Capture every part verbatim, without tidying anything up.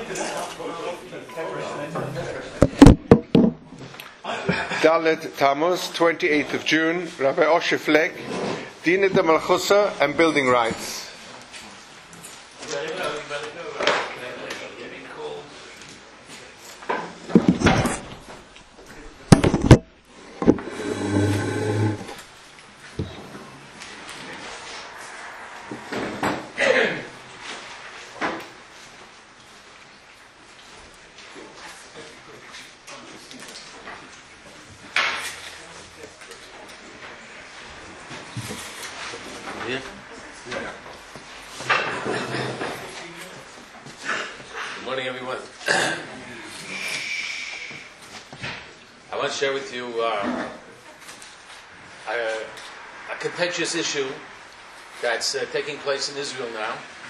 Dalet Tammuz, twenty-eighth of June, Rabbi Osher Fleck, Dina de Malchusa and Building Rights. Share with you uh, a, a contentious issue that's uh, taking place in Israel now.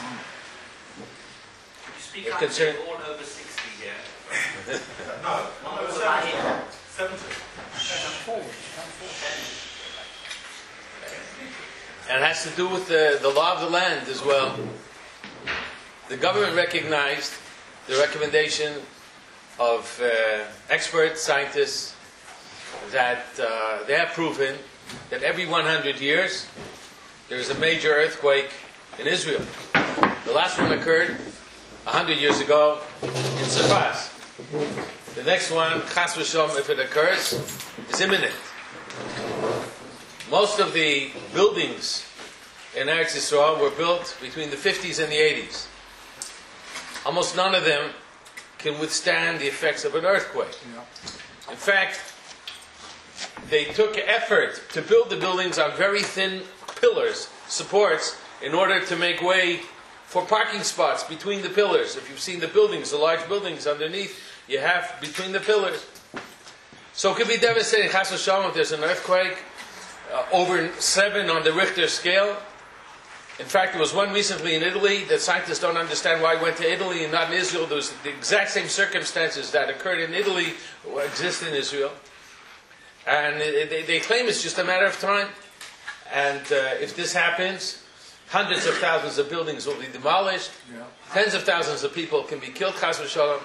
Could you speak It up concern- to all over sixty here? No, All over seventy. seventy. And it has to do with the, the law of the land as well. The government recognized the recommendation of uh, expert scientists that uh, they have proven that every one hundred years there is a major earthquake in Israel. The last one occurred one hundred years ago in Safas. The next one, Chas v'Shalom, if it occurs, is imminent. Most of the buildings in Eretz Yisrael were built between the fifties and the eighties. Almost none of them can withstand the effects of an earthquake. In fact, they took effort to build the buildings on very thin pillars, supports, in order to make way for parking spots between the pillars. If you've seen the buildings, the large buildings underneath, you have between the pillars. So it could be devastating. Chas v'Shalom, if there's an earthquake, uh, over seven on the Richter scale. In fact, there was one recently in Italy that scientists don't understand why it went to Italy and not in Israel. There was the exact same circumstances that occurred in Italy exist in Israel. And they, they claim it's just a matter of time. And uh, if this happens, hundreds of thousands of buildings will be demolished. Yeah. Tens of thousands of people can be killed, chas v'shalom.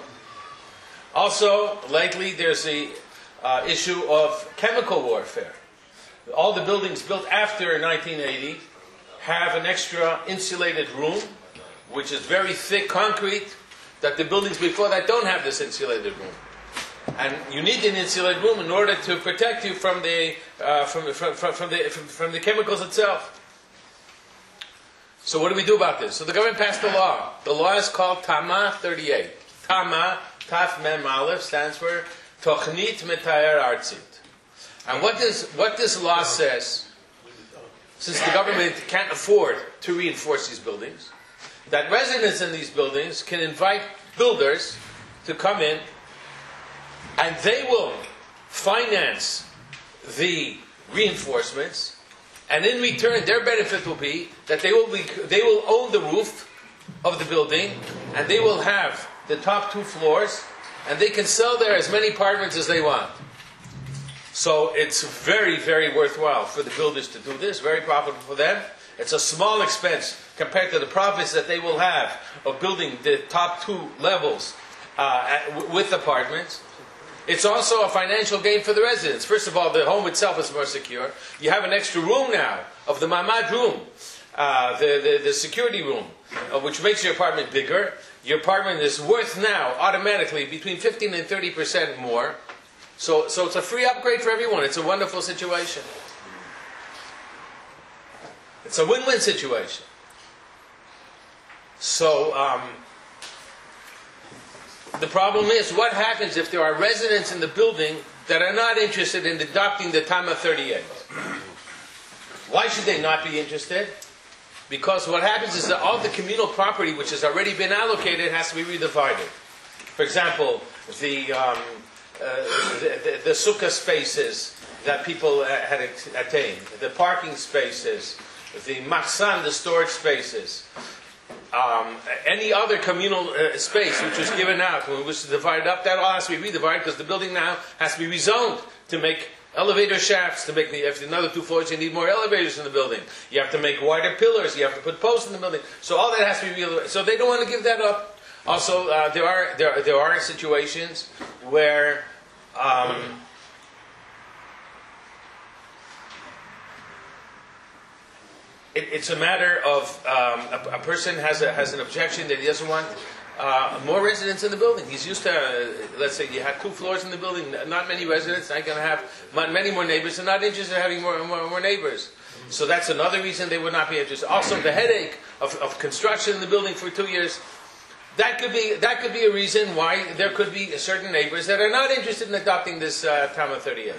Also, lately, there's the uh, issue of chemical warfare. All the buildings built after nineteen eighty have an extra insulated room, which is very thick concrete, that the buildings before that don't have this insulated room. And you need an insulated room in order to protect you from the uh, from, from, from, from the from, from the chemicals itself. So what do we do about this? So the government passed a law. The law is called Tama thirty-eight. Tama, Taf Mem Aleph, stands for Tochnit Metayer Artzit. And what this what this law says, since the government can't afford to reinforce these buildings, that residents in these buildings can invite builders to come in, and they will finance the reinforcements, and in return their benefit will be that they will be they will own the roof of the building, and they will have the top two floors, and they can sell there as many apartments as they want. So it's very, very worthwhile for the builders to do this, very profitable for them. It's a small expense compared to the profits that they will have of building the top two levels uh, at, w- with apartments. It's also a financial gain for the residents. First of all, the home itself is more secure. You have an extra room now of the mamad room, uh, the, the, the security room, uh, which makes your apartment bigger. Your apartment is worth now automatically between fifteen and thirty percent more. So, so it's a free upgrade for everyone. It's a wonderful situation. It's a win-win situation. So, um, the problem is, what happens if there are residents in the building that are not interested in adopting the Tama thirty-eight? Why should they not be interested? Because what happens is that all the communal property which has already been allocated has to be redivided. For example, the um, uh, the, the, the sukkah spaces that people uh, had attained, the parking spaces, the machsan, the storage spaces, um, any other communal uh, space which was given out, when it was divided up, that all has to be redivided because the building now has to be rezoned to make elevator shafts, to make the, if another two floors, you need more elevators in the building. You have to make wider pillars, you have to put posts in the building. So all that has to be real. So they don't want to give that up. Also, uh, there are there there are situations where um, it, it's a matter of um, a, a person has a, has an objection that he doesn't want uh, more residents in the building. He's used to, uh, let's say, you have two floors in the building, not many residents. Not going to have many more neighbors. They're not interested in having more more, more neighbors. So that's another reason they would not be interested. Also, the headache of, of construction in the building for two years. That could be that could be a reason why there could be certain neighbors that are not interested in adopting this uh, Tama thirty-eight.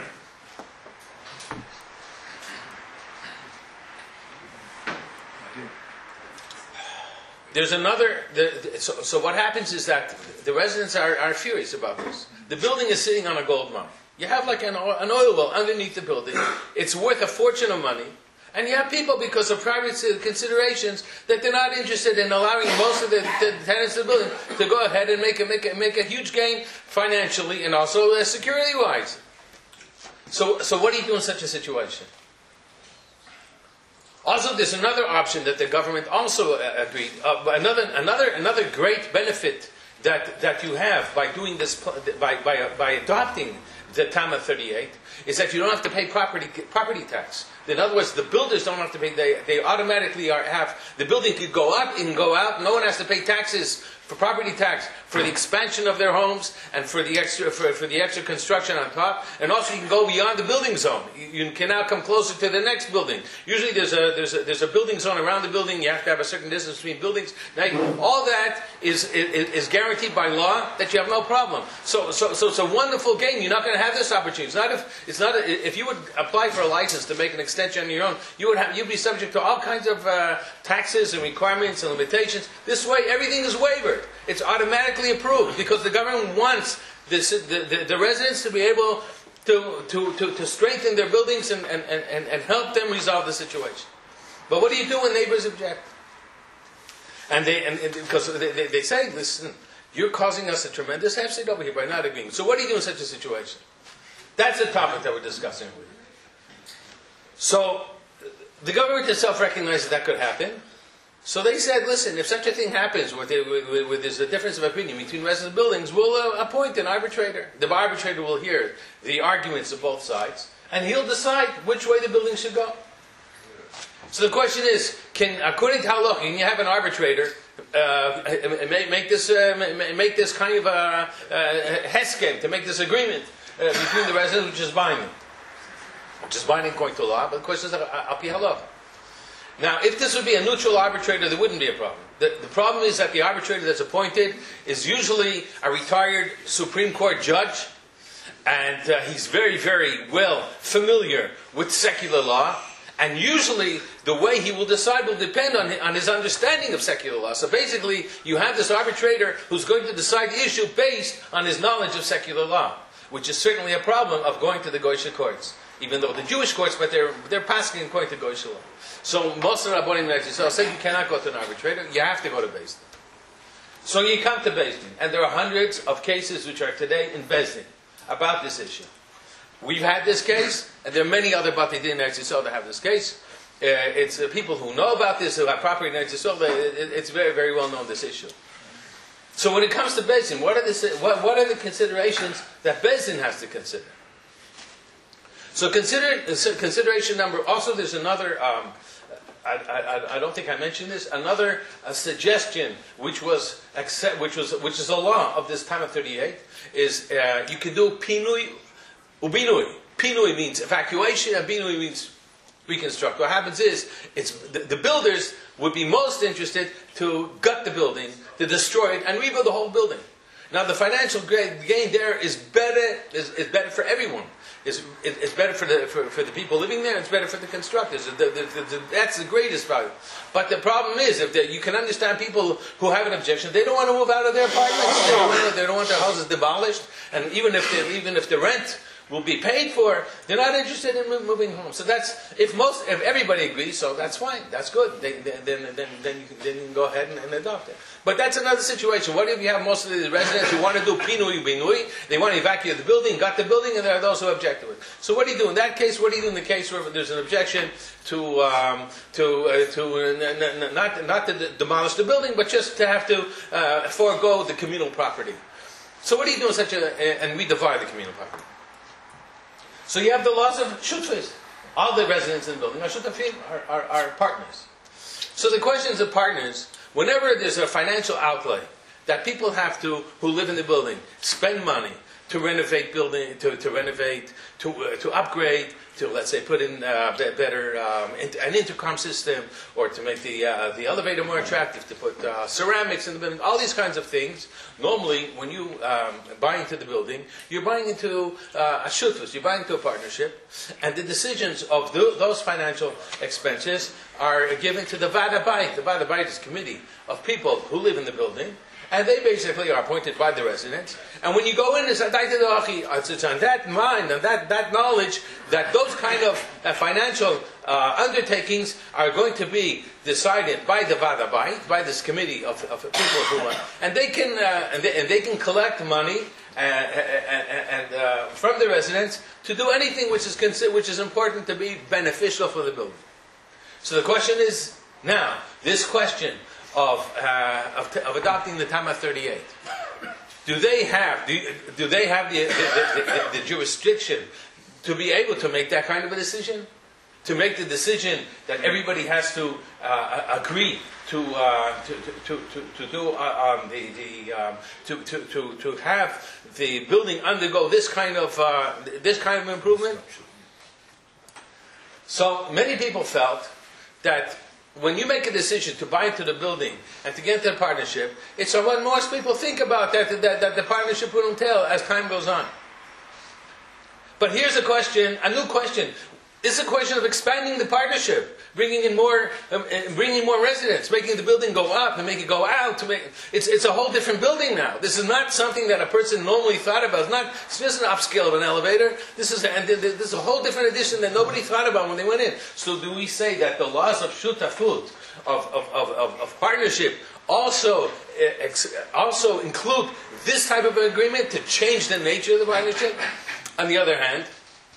There's another. The, so, so what happens is that the residents are, are furious about this. The building is sitting on a gold mine. You have like an, an oil well underneath the building. It's worth a fortune of money. And you have people, because of private considerations, that they're not interested in allowing most of the, the tenants of the building to go ahead and make a, make a, make a huge gain financially and also uh, security-wise. So, so what do you do in such a situation? Also, there's another option that the government also uh, agreed. Uh, another, another, another great benefit that, that you have by doing this, by, by, by adopting the Tama thirty-eight, is that you don't have to pay property property tax. In other words, the builders don't have to pay. They they automatically are have the building could go up and go out. No one has to pay taxes for property tax for the expansion of their homes and for the extra for, for the extra construction on top. And also, you can go beyond the building zone. You, you can now come closer to the next building. Usually, there's a there's a there's a building zone around the building. You have to have a certain distance between buildings. Now, all that is is, is guaranteed by law that you have no problem. So so so it's a wonderful game. You're not going to have this opportunity. It's not if it's not a, if you would apply for a license to make an extension on your own, you would have you'd be subject to all kinds of uh, taxes and requirements and limitations. This way, everything is waived. It's automatically approved because the government wants this, the, the, the residents to be able to, to, to, to strengthen their buildings and, and, and, and help them resolve the situation. But what do you do when neighbors object? And they and, and because they, they, they say, listen, you're causing us a tremendous hefsed over here by not agreeing. So what do you do in such a situation? That's the topic that we're discussing. So the government itself recognizes that could happen. So they said, listen, if such a thing happens, where, they, where, where there's a difference of opinion between resident buildings, we'll uh, appoint an arbitrator. The arbitrator will hear the arguments of both sides, and he'll decide which way the building should go. So the question is, can, according to halacha, can you have an arbitrator uh, make, make this uh, make this kind of a, a hesken, to make this agreement uh, between the residents, which is binding, which is binding according to law, but the question is al pi halacha. Now, if this would be a neutral arbitrator, there wouldn't be a problem. The, the problem is that the arbitrator that's appointed is usually a retired Supreme Court judge, and uh, he's very, very well familiar with secular law, and usually the way he will decide will depend on his, on his understanding of secular law. So basically, you have this arbitrator who's going to decide the issue based on his knowledge of secular law, which is certainly a problem of going to the Goyish courts, even though the Jewish courts, but they're, they're passing according to Goyish law. So most of the Rabbonim in Israel say you cannot go to an arbitrator, you have to go to Beis Din. So you come to Beis Din, and there are hundreds of cases which are today in Beis Din about this issue. We've had this case, and there are many other Bati Din in Israel that have this case. Uh, it's uh, people who know about this, who have property in Israel, it, it, it's very, very well known, this issue. So when it comes to Beis Din, what are the, what, what are the considerations that Beis Din has to consider? So consider, consideration number, also there's another, um, I, I, I don't think I mentioned this, another uh, suggestion which was, accept, which was which is a law of this Tama thirty-eight, is uh, you can do pinui ubinui. Pinui means evacuation and binui means reconstruct. What happens is, it's the, the builders would be most interested to gut the building, to destroy it, and rebuild the whole building. Now the financial gain there is better, is, is better for everyone. It's, it's better for the for, for the people living there. It's better for the constructors. The, the, the, the, that's the greatest value. But the problem is, if you can understand people who have an objection, they don't want to move out of their apartments. They don't want, they don't want their houses demolished. And even if the, even if the rent will be paid for, they're not interested in mo- moving home. So that's, if most, if everybody agrees, so that's fine, that's good. They, they, then, then, then, you can, then you can go ahead and, and adopt it. But that's another situation. What if you have most of the residents who want to do pinui binui, they want to evacuate the building, got the building, and there are those who object to it. So what do you do in that case? What do you do in the case where there's an objection to um, to uh, to uh, n- n- not not to d- demolish the building, but just to have to uh, forego the communal property? So what do you do in such a, and we divide the communal property? So you have the laws of shutfis. All the residents in the building are shutafim, are, are, are partners. So the questions of partners, whenever there's a financial outlay that people have to, who live in the building, spend money to renovate building, to, to renovate, to uh, to upgrade, to let's say put in uh, be- better um, in- an intercom system, or to make the uh, the elevator more attractive, to put uh, ceramics in the building, all these kinds of things. Normally, when you um, buy into the building, you're buying into uh, a shutfus, you're buying into a partnership, and the decisions of th- those financial expenses are given to the Vada Bayit. The Vada Bayit is a committee of people who live in the building. And they basically are appointed by the residents. And when you go in, it's, it's on that mind, and that, that knowledge, that those kind of uh, financial uh, undertakings are going to be decided by the Vada Bayit, by this committee of, of people who want, and they can uh, and, they, and they can collect money uh, and, and uh, from the residents to do anything which is consider, which is important to be beneficial for the building. So the question is now this question. Of, uh, of, of adopting the Tama thirty-eight. Do they have do, do they have the, the, the, the, the jurisdiction to be able to make that kind of a decision? To make the decision that everybody has to uh, agree to, uh, to, to, to, to do uh, um, the, the um, to, to, to, to have the building undergo this kind of uh, this kind of improvement? So many people felt that when you make a decision to buy into the building and to get into the partnership, it's what most people think about that, that, that the partnership will entail as time goes on. But here's a question, a new question. This is a question of expanding the partnership, bringing in more, um, bringing more residents, making the building go up and make it go out. To make it's it's a whole different building now. This is not something that a person normally thought about. It's not it's just an upscale of an elevator. This is and this is a whole different addition that nobody thought about when they went in. So do we say that the laws of shutafut, of of of, of, of partnership, also also include this type of an agreement to change the nature of the partnership? On the other hand,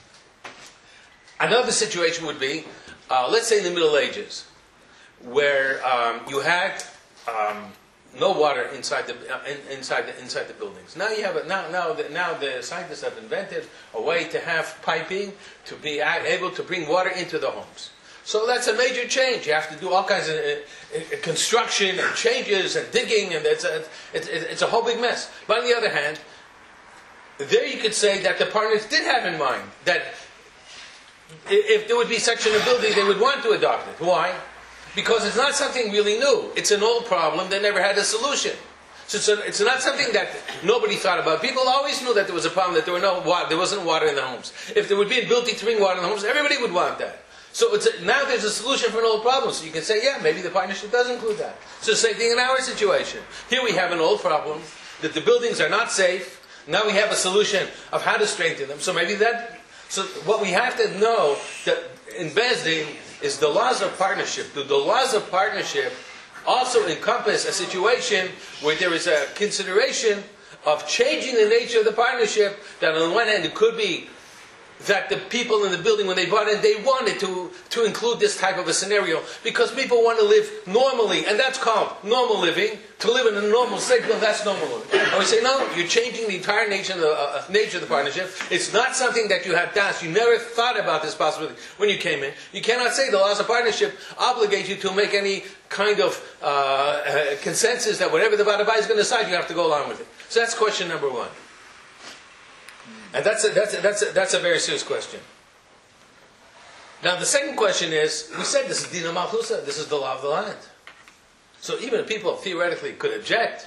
another situation would be, uh, let's say in the Middle Ages, where um, you had um, no water inside the uh, in, inside the inside the buildings. Now you have a, now now the, now the scientists have invented a way to have piping to be able to bring water into the homes. So that's a major change. You have to do all kinds of uh, uh, construction and changes and digging, and it's a it's, it's a whole big mess. But on the other hand, there you could say that the partners did have in mind that if there would be such an ability, they would want to adopt it. Why? Because it's not something really new. It's an old problem that never had a solution. So it's, a, it's not something that nobody thought about. People always knew that there was a problem, that there were no water, there wasn't water in the homes. If there would be an ability to bring water in the homes, everybody would want that. So it's a, now there's a solution for an old problem. So you can say, yeah, maybe the partnership does include that. So the same thing in our situation. Here we have an old problem, that the buildings are not safe. Now we have a solution of how to strengthen them. So maybe that... So what we have to know that in Beis Din is the laws of partnership. Do the laws of partnership also encompass a situation where there is a consideration of changing the nature of the partnership, that on the one hand it could be that the people in the building, when they bought in, they wanted to, to include this type of a scenario because people want to live normally, and that's called normal living. To live in a normal state, well, that's normal living. And we say, no, you're changing the entire nature of the, uh, nature of the partnership. It's not something that you have done. You never thought about this possibility when you came in. You cannot say the laws of partnership obligate you to make any kind of uh, uh, consensus that whatever the Vada Bayit is going to decide, you have to go along with it. So that's question number one. And that's a, that's a, that's a, that's a very serious question. Now the second question is, we said this is Dina Malchusa, this is the law of the land. So even people theoretically could object,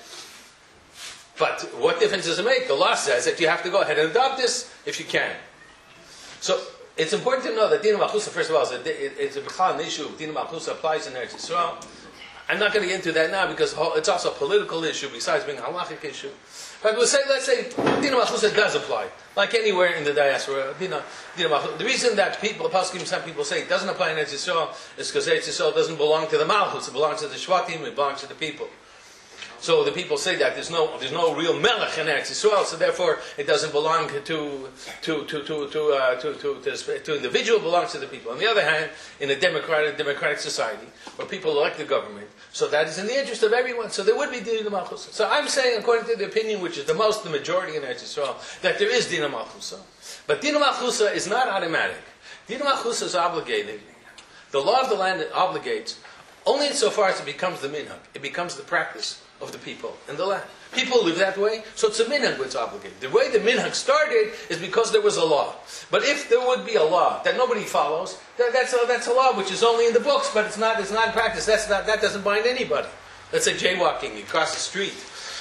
but what difference does it make? The law says that you have to go ahead and adopt this if you can. So it's important to know that Dina Malchusa, first of all, is a, it's a B'chal issue. Dina Malchusa applies in Eretz Yisrael. I'm not going to get into that now because it's also a political issue besides being a halachic issue. But we'll say, let's say, Dina Malchusa does apply, like anywhere in the diaspora. Dina, Dina Malchusa. The reason that people, some people say it doesn't apply in Eretz Yisrael is because Eretz Yisrael doesn't belong to the Malchus, it belongs to the Shvatim, it belongs to the people. So the people say that there's no there's no real melech in Eretz Yisrael, so therefore it doesn't belong to to to to to to, uh, to, to, to, to individual, it belongs to the people. On the other hand, in a democratic democratic society where people elect the government, so that is in the interest of everyone. So there would be Dina Malchusa. So I'm saying, according to the opinion which is the most, the majority in Eretz Yisrael, that there is Dina Malchusa. But Dina Malchusa is not automatic. Dina Malchusa is obligated. The law of the land obligates only insofar as it becomes the minhag. It becomes the practice of the people in the land. People live that way, so it's a minhag that's obligated. The way the minhag started is because there was a law. But if there would be a law that nobody follows, that, that's, a, that's a law which is only in the books, but it's not, it's not in practice. That's not, that doesn't bind anybody. Let's say jaywalking, you cross the street.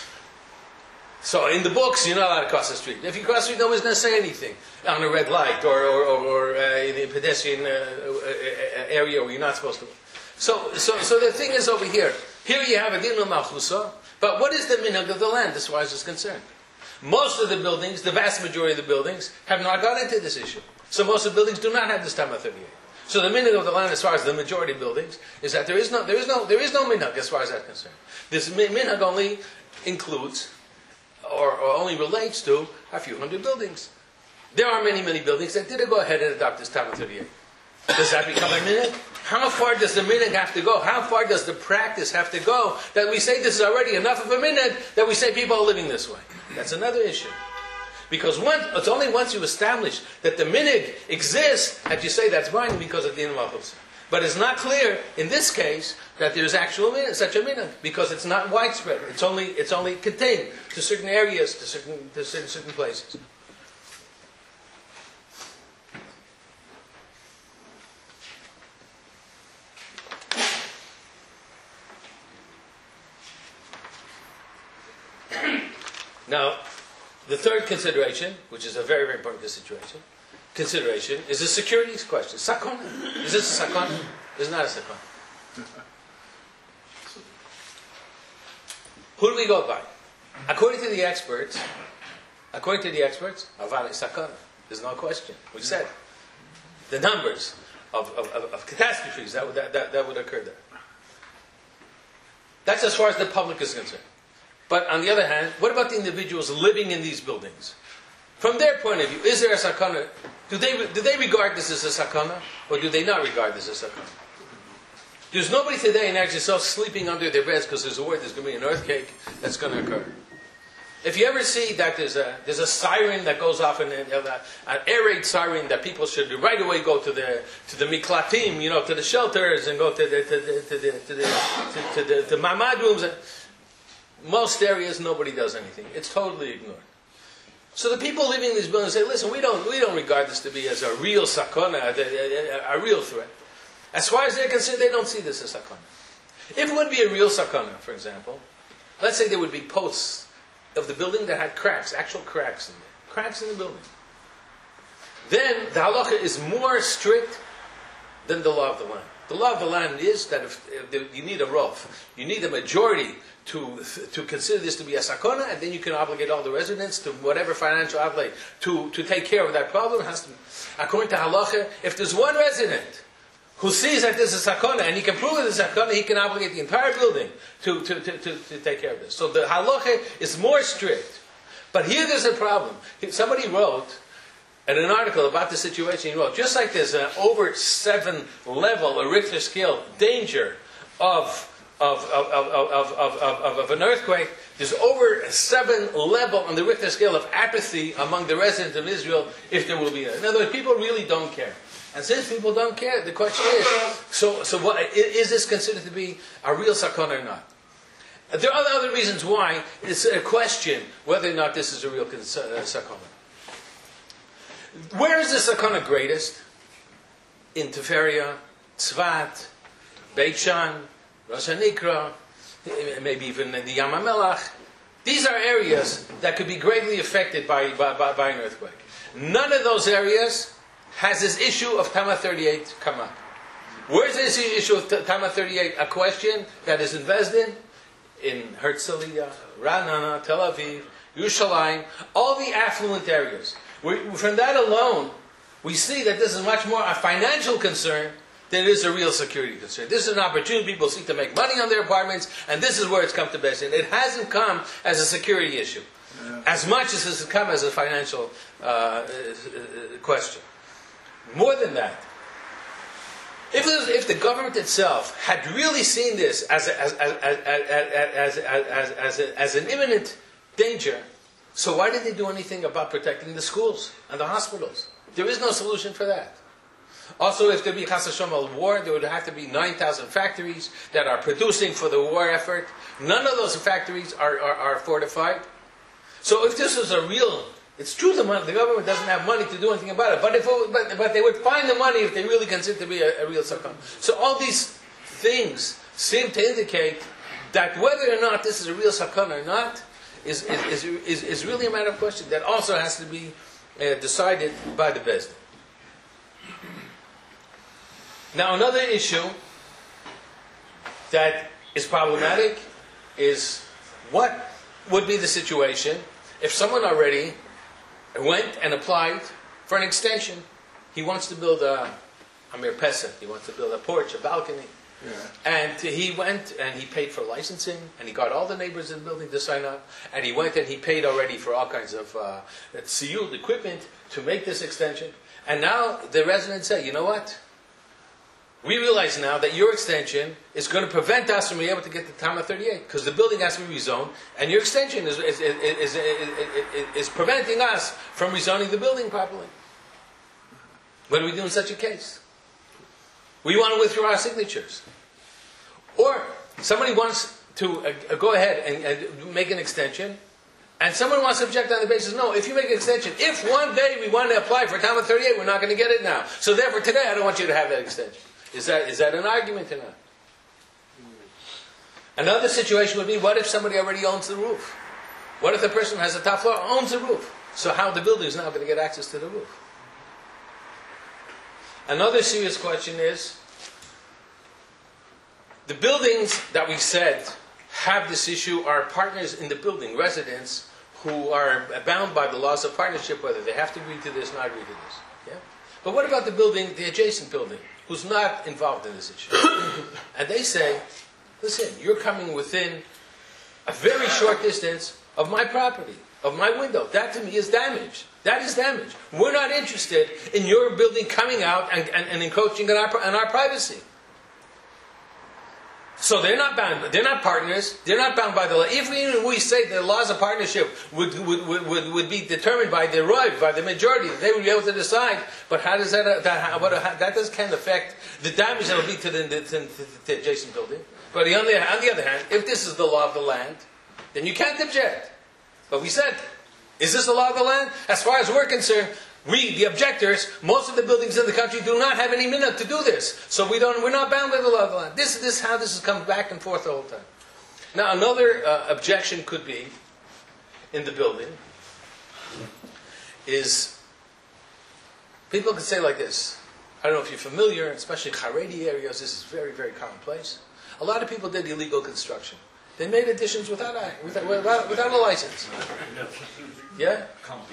So in the books, you're not allowed to cross the street. If you cross the street, nobody's going to say anything on a red light or, or, or, or uh, in a pedestrian uh, uh, area where you're not supposed to. So, so, so the thing is over here. Here you have a Dina Malchusa, but what is the minhag of the land as far as it's concerned? Most of the buildings, the vast majority of the buildings, have not got into this issue. So most of the buildings do not have this Tama thirty-eight. So the minhag of the land, as far as the majority of buildings, is that there is no, there is no, there is no minhag as far as that's concerned. This minhag only includes, or, or only relates to, a few hundred buildings. There are many, many buildings that did go ahead and adopt this Tama thirty-eight. Does that become a minhag? How far does the minhag have to go? How far does the practice have to go that we say this is already enough of a minhag that we say people are living this way? That's another issue. Because once, it's only once you establish that the minhag exists that you say that's binding because of Dina Malchusa. But it's not clear in this case that there's actual minhag, such a minhag, because it's not widespread. It's only it's only contained to certain areas, to certain to certain, certain places. Now, the third consideration, which is a very, very important consideration, consideration is a securities question. Sakona. Is this a sakona? It's not a sakona. Who do we go by? According to the experts, according to the experts, avali sakona. There's no question. We said the numbers of, of, of, of catastrophes that would, that, that, that would occur there. That's as far as the public is concerned. But on the other hand, what about the individuals living in these buildings? From their point of view, is there a sakana? Do they, do they regard this as a sakana? Or do they not regard this as a sakana? There's nobody today in Eretz Yisrael sleeping under their beds because there's a word there's going to be an earthquake that's going to occur. If you ever see that there's a there's a siren that goes off, an, an air raid siren that people should right away go to the to the miklatim, you know, to the shelters and go to the to the to the to the, to the, to the mamad rooms. Most areas, nobody does anything. It's totally ignored. So the people living in these buildings say, listen, we don't, we don't regard this to be as a real sakona, a, a, a, a real threat. As far as they're concerned, they don't see this as sakona. If it would be a real sakona, for example, let's say there would be posts of the building that had cracks, actual cracks in there, cracks in the building. Then the halacha is more strict than the law of the land. The law of the land is that if, if you need a rov, you need a majority to to consider this to be a sakona, and then you can obligate all the residents to whatever financial outlay to, to take care of that problem. It has to be, according to halacha, if there's one resident who sees that this is a sakona, and he can prove it is a sakona, he can obligate the entire building to, to, to, to, to take care of this. So the halacha is more strict. But here there's a problem. Somebody wrote in an article about the situation, he wrote, just like there's an over seven level, a Richter scale, danger of Of, of, of, of, of, of, of an earthquake, there's over a seven level on the Richter scale of apathy among the residents of Israel if there will be a. In other words, people really don't care. And since people don't care, the question is, so, so what, is this considered to be a real sakana or not? There are other reasons why it's a question whether or not this is a real sakana. Where is the sakana greatest? In Tiferia, Tzvat, Beit Shan, Rosh HaNikra, maybe even in the Yam HaMelach. These are areas that could be greatly affected by, by, by, by an earthquake. None of those areas has this issue of Tama thirty-eight come up. Where is this issue of Tama thirty-eight? A question that is invested in Herzliya, Ranana, Tel Aviv, Yerushalayim, all the affluent areas. We, from that alone, we see that this is much more a financial concern than it is a real security concern. This is an opportunity people seek to make money on their apartments, and this is where it's come to best. And it hasn't come as a security issue, yeah. as much as it's come as a financial uh, question. More than that, if, it was, if the government itself had really seen this as, a, as, as, as, as, as, as, as, a, as an imminent danger, so why did they do anything about protecting the schools and the hospitals? There is no solution for that. Also, if there be Chas Hashem a war, there would have to be nine thousand factories that are producing for the war effort. None of those factories are, are, are fortified. So if this was a real... It's true the, money, the government doesn't have money to do anything about it, but, if it, but, but they would find the money if they really consider it to be a, a real sakhan. So all these things seem to indicate that whether or not this is a real sakhan or not is, is, is, is, is really a matter of question that also has to be uh, decided by the Beis Din. Now another issue that is problematic is what would be the situation if someone already went and applied for an extension. He wants to build a, a mirpesah, he wants to build a porch, a balcony. Yeah. And he went and he paid for licensing, and he got all the neighbors in the building to sign up, and he went and he paid already for all kinds of uh, tziyud equipment to make this extension. And now the residents say, you know what? We realize now that your extension is going to prevent us from being able to get to Tama thirty-eight, because the building has to be rezoned, and your extension is, is, is, is, is, is preventing us from rezoning the building properly. What do we do in such a case? We want to withdraw our signatures. Or somebody wants to uh, go ahead and, and make an extension, and someone wants to object on the basis, no, if you make an extension, if one day we want to apply for Tama thirty-eight, we're not going to get it now. So therefore today I don't want you to have that extension. Is that, is that an argument or not? Another situation would be, what if somebody already owns the roof? What if the person who has the top floor owns the roof? So how the building is now going to get access to the roof? Another serious question is, the buildings that we said have this issue are partners in the building, residents who are bound by the laws of partnership, whether they have to agree to this or not agree to this. Yeah? But what about the building, the adjacent building, who's not involved in this issue? And they say, listen, you're coming within a very short distance of my property, of my window. That to me is damage. That is damage. We're not interested in your building coming out and, and, and encroaching on our, on our privacy. So they're not bound. They're not partners. They're not bound by the law. If we, we say the laws of partnership would, would, would, would, would be determined by the right, by the majority, they would be able to decide. But how does that that, what, that does can affect the damage that will be to the, the, to the adjacent building? But on the, on the other hand, if this is the law of the land, then you can't object. But we said, is this the law of the land? As far as we're concerned, we, the objectors, most of the buildings in the country do not have any minute to do this. So we don't, we're not bound by the law of the land. This is how this has come back and forth the whole time. Now another uh, objection could be, in the building, is, people could say like this. I don't know if you're familiar, especially in Haredi areas, this is very, very commonplace. A lot of people did illegal construction. They made additions without a, without, without, without a license. Yeah?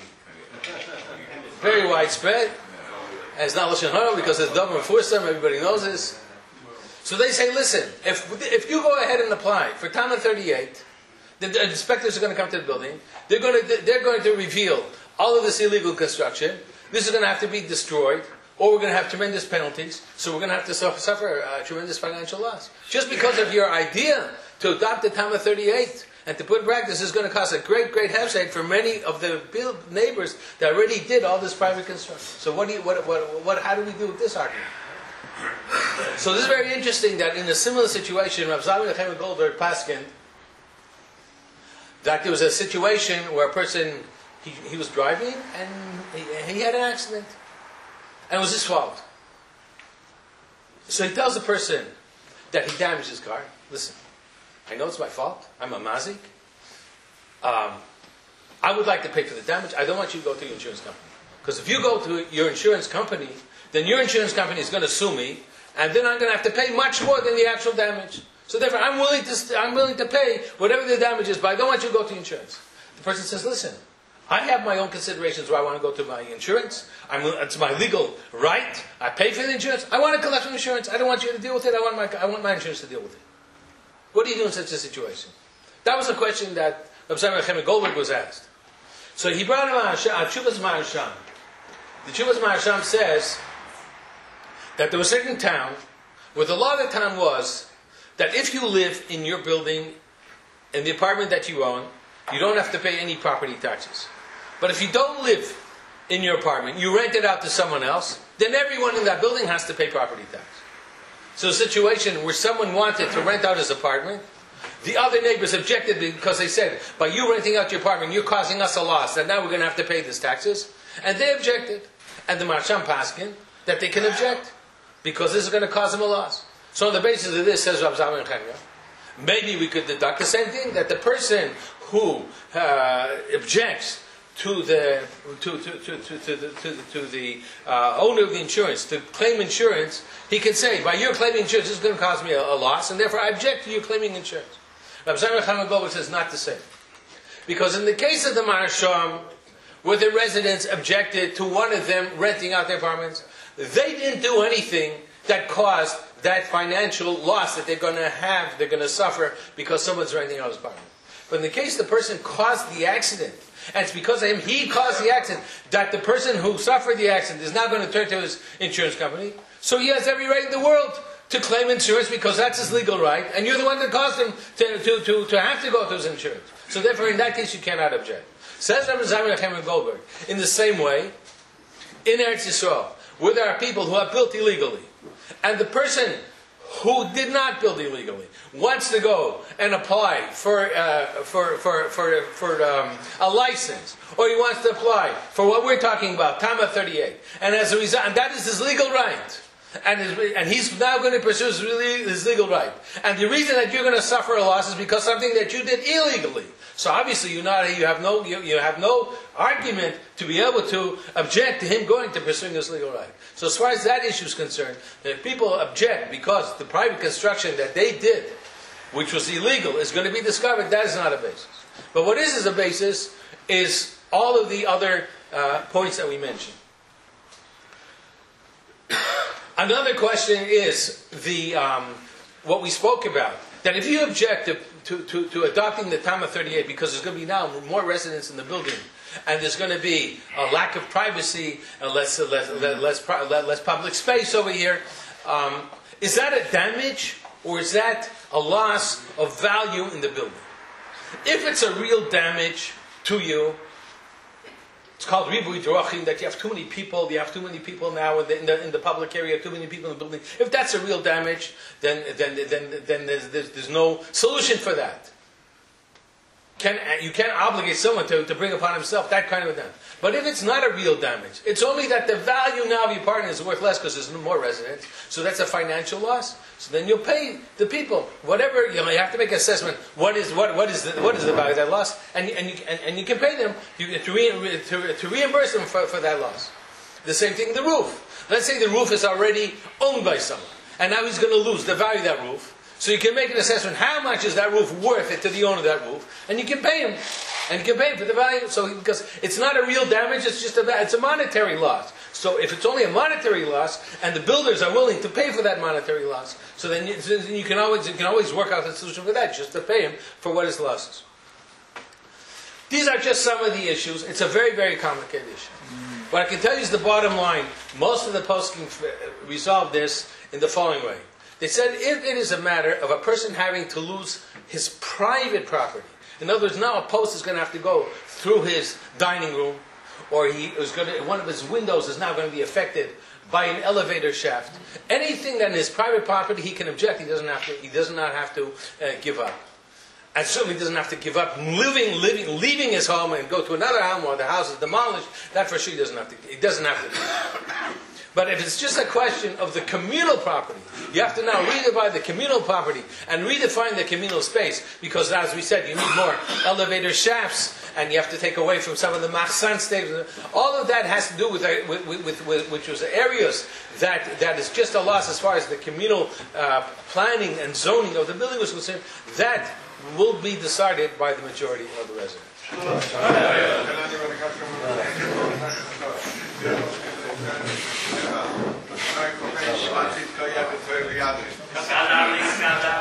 Very widespread. And it's not Lashon Hara because it's Dov Mefursam, everybody knows this. So they say, listen, if if you go ahead and apply for Tama thirty-eight, the inspectors are going to come to the building. They're going to they're going to reveal all of this illegal construction. This is going to have to be destroyed, or we're going to have tremendous penalties. So we're going to have to suffer uh, tremendous financial loss just because of your idea to adopt the Tama thirty-eight. And to put in practice is going to cost a great, great hefsek for many of the neighbors that already did all this private construction. So what do you, what, what, what, how do we do with this argument? So this is very interesting that in a similar situation, Rav Zalman Chaim Goldberg paskin, that there was a situation where a person, he, he was driving and he, he had an accident. And it was his fault. So he tells the person that he damaged his car, listen, I know it's my fault. I'm a mazik. Um, I would like to pay for the damage. I don't want you to go to your insurance company. Because if you go to your insurance company, then your insurance company is going to sue me, and then I'm going to have to pay much more than the actual damage. So therefore, I'm willing to st- I'm willing to pay whatever the damage is, but I don't want you to go to insurance. The person says, listen, I have my own considerations where I want to go to my insurance. I'm, it's my legal right. I pay for the insurance. I want to collect from insurance. I don't want you to deal with it. I want my I want my insurance to deal with it. What do you do in such a situation? That was a question that Rabbi Simon Goldberg was asked. So he brought him a Chuvas Maharsham. The Chuvas Maharsham says that there was a certain town where the law of the town was that if you live in your building, in the apartment that you own, you don't have to pay any property taxes. But if you don't live in your apartment, you rent it out to someone else, then everyone in that building has to pay property tax. So a situation where someone wanted to rent out his apartment, the other neighbors objected because they said, by you renting out your apartment, you're causing us a loss, and now we're going to have to pay these taxes. And they objected. And the Marsham Paskin, that they can object, because this is going to cause them a loss. So on the basis of this, says Rav Zalman Chemya, maybe we could deduct the same thing, that the person who uh, objects to the to to to to, to the, to, to the uh, owner of the insurance to claim insurance, he can say, by your claiming insurance, this is going to cause me a, a loss, and therefore I object to you claiming insurance. Rav Zalman Chemya Goldberg says not the same, because in the case of the Marsham, where the residents objected to one of them renting out their apartments, they didn't do anything that caused that financial loss that they're going to have, they're going to suffer because someone's renting out his apartment. But in the case the person caused the accident, and it's because of him, he caused the accident, that the person who suffered the accident is now going to turn to his insurance company, so he has every right in the world to claim insurance because that's his legal right, and you're the one that caused him to, to, to, to have to go to his insurance. So therefore, in that case, you cannot object. Says Rabbi Zalman Chemya Goldberg, in the same way, in Eretz Yisrael, where there are people who have built illegally, and the person who did not build illegally wants to go and apply for uh, for for for, for um, a license, or he wants to apply for what we're talking about, Tama thirty-eight, and as a result, and that is his legal right. And, his, and he's now going to pursue his, his legal right. And the reason that you're going to suffer a loss is because something that you did illegally. So obviously you not you have no you, you have no argument to be able to object to him going to pursuing his legal right. So as far as that issue is concerned, if people object because the private construction that they did, which was illegal, is going to be discovered, that is not a basis. But what is as a basis is all of the other uh, points that we mentioned. Another question is the um, what we spoke about. That if you object to, to, to, to adopting the Tama thirty-eight because there's going to be now more residents in the building, and there's going to be a lack of privacy and less less less, less, less public space over here, um, is that a damage or is that a loss of value in the building? If it's a real damage to you, it's called ribui drachim, that you have too many people, you have too many people now in the, in the, in the public area, too many people in the building. If that's a real damage, then then then, then there's, there's, there's no solution for that. Can, you can't obligate someone to, to bring upon himself that kind of damage. But if it's not a real damage, it's only that the value now of your apartment is worth less because there's no more residents, so that's a financial loss. So then you'll pay the people whatever, you know, you have to make an assessment. What is what what is the, what is the value of that loss, and and you and, and you can pay them you, to, re, to to reimburse them for, for that loss. The same thing, the roof. Let's say the roof is already owned by someone, and now he's going to lose the value of that roof. So you can make an assessment, how much is that roof worth it to the owner of that roof, and you can pay him, and you can pay him for the value. So because it's not a real damage, it's just a it's a monetary loss. So if it's only a monetary loss, and the builders are willing to pay for that monetary loss, so then you, so you can always you can always work out a solution for that, just to pay him for what his loss is. These are just some of the issues. It's a very very complicated issue. Mm. What I can tell you is the bottom line. Most of the poskim resolve this in the following way. They said if it is a matter of a person having to lose his private property, in other words, now a post is going to have to go through his dining room, or he is going to, one of his windows is now going to be affected by an elevator shaft. Anything that in his private property he can object, he doesn't have to. He does not have to uh, give up, and certainly doesn't have to give up living, living, leaving his home and go to another home where the house is demolished. That for sure he doesn't have to. He doesn't have to do. But if it's just a question of the communal property, you have to now redivide the communal property and redefine the communal space, because as we said, you need more elevator shafts, and you have to take away from some of the machsan stages. All of that has to do with, with, with, with which was areas that, that is just a loss as far as the communal uh, planning and zoning of the building was concerned. That will be decided by the majority of the residents. Skandal, skandal.